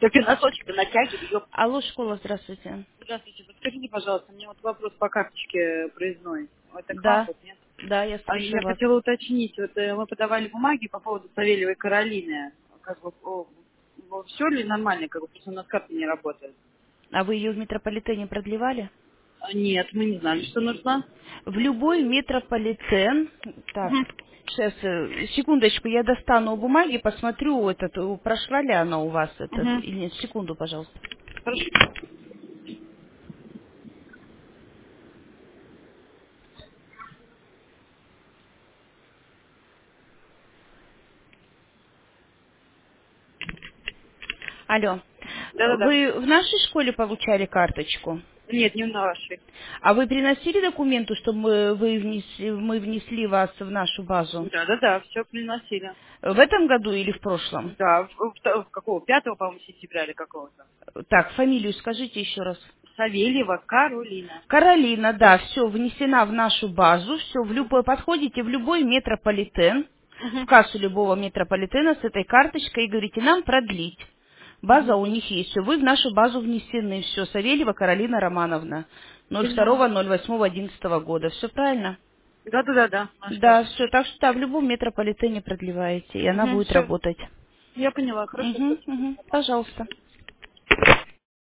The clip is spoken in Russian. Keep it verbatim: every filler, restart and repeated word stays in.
Так и носочек-то натягивай, ёп. Алло, школа, здравствуйте. Здравствуйте, подскажите, пожалуйста, мне вот вопрос по карточке проездной. Это к вам Да, вот, нет? да, я А слушаю я вас. хотела уточнить, вот э, мы подавали бумаги по поводу Савельевой Каролины. Как бы, все ли нормально, как бы, просто у нас карта не работает? А вы ее в метрополитене продлевали? А, Нет, мы не знали, что нужно. В любой метрополитен... Так, Мгм. сейчас, э, секундочку, я достану бумаги, посмотрю, этот, э, прошла ли она у вас, этот, Мгм. или нет. Секунду, пожалуйста. Хорошо. Алло. Да-да-да. Вы в нашей школе получали карточку? Нет, не на вашей. А вы приносили документы, чтобы мы, вы внесли, мы внесли вас в нашу базу? Да-да-да, все приносили. В этом году или в прошлом? Да, в, в- в какого? Пятого, по-моему, сентября или какого-то. Так, фамилию скажите еще раз. Савельева Каролина. Каролина, да, все внесена в нашу базу, все в любой, подходите в любой метрополитен, в Мгм. кассу любого метрополитена с этой карточкой и говорите, нам продлить. База Мгм. у них есть, все, вы в нашу базу внесены, все, Савельева Каролина Романовна, ноль Поняла. второго ноль восьмого одиннадцатого года, все правильно? Да-да-да-да, наш Да, кажется. все, так что да, в любом метрополитене продлеваете, и она Угу, будет все. работать. Я поняла. Хорошо, Угу, спасибо за угу, информацию. пожалуйста.